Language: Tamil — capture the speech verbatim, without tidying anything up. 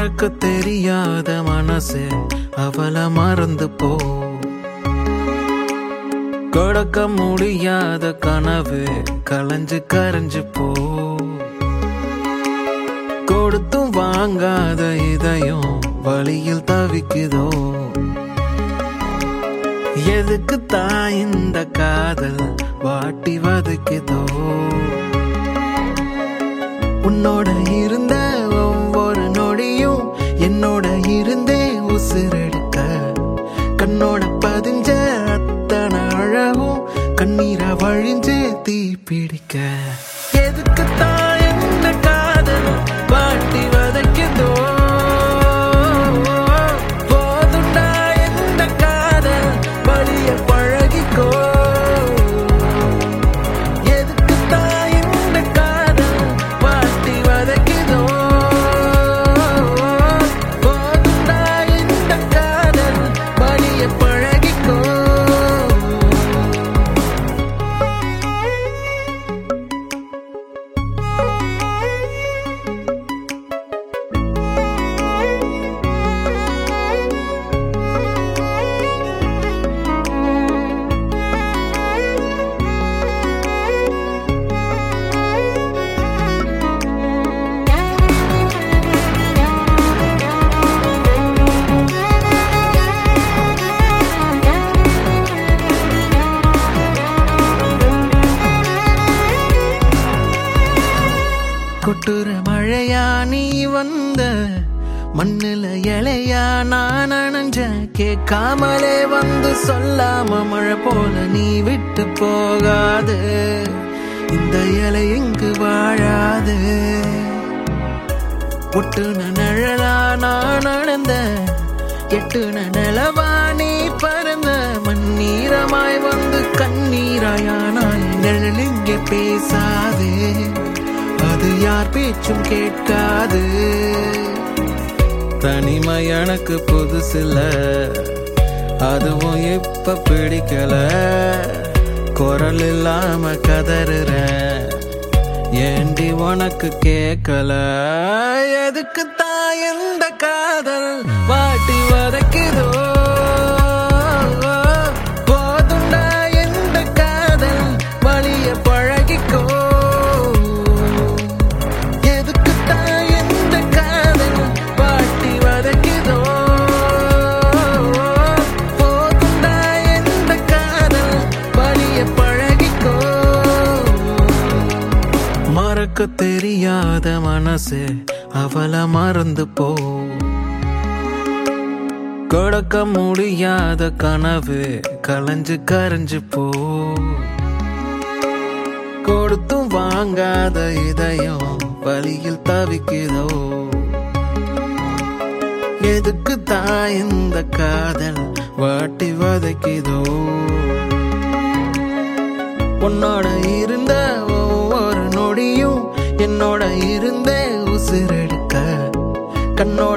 மறக்க தெரியாத மனசு அவள மறந்து போ. கொடுக்க முடியாத கனவு கலைஞ்சு கரைஞ்சு போ. கொடுத்தும் வாங்காத இதயம் வழியில் தவிக்குதோ. எதுக்கு தான் இந்த காதல் வாட்டி வதைக்குதோ. உன்னோட இருந்த ஒவ்வொரு நொடியும் என்னோட இருந்தே உசிரெடுக்க. கண்ணோட பதிஞ்ச அத்தனை அழகும் கண்ணீரை வழிஞ்சு தீ பிடிக்க. எதுக்கு தான் இந்த காதல் வாட்டி வதைக்குதோ. போதுண்டா இந்த காதல் வழிய பழகிக்கோ. எதுக்கு தான் இந்த காதல் வாட்டி வதைக்குதோ. போதுண்டா இந்த காதல் வழிய பழகிக்கோ. கொட்டுற மழையா நீ வந்த மண்ணுல இலையா நான் நனைஞ்ச. கேட்காமலே வந்து சொல்லாம மழை போல நீ விட்டு போகாது. இந்த இலை எங்கு வாழாது. ஒட்டுன நிழலா நான் நடந்த எட்டுன நிலவா நீ பறந்த. மண்ணீரமாய் வந்து கண்ணீராயானாய் நிழல் இங்கே பேசாதே. அது யார் பேச்சும் கேட்காது. தனிமை எனக்கு புதுசில்ல அதுவும் இப்ப பிடிக்கல. குரல் இல்லாம கதறுற ஏண்டி உனக்கு கேட்கல. எதுக்கு தான் எந்த காதல் வாட்டி வதைக்குதோ. போதுண்டா எந்த காதல் வழிய பழகிக்கோ. மறக்க தெரியாத மனசு அவள மறந்து போ. கொடுக்க முடியாத கனவு கலைஞ்சு கரைஞ்சு போ. கொடுத்தும் வாங்காத இதயம் வழியில் தவிக்குதோ. எதுக்கு தான் இந்த காதல் வாட்டி வதைக்குதோ. உன்னோட இருந்த ஒவ்வொரு நொடியும் என்னோட இருந்தே உசிரெடுக்க. கண்ணோட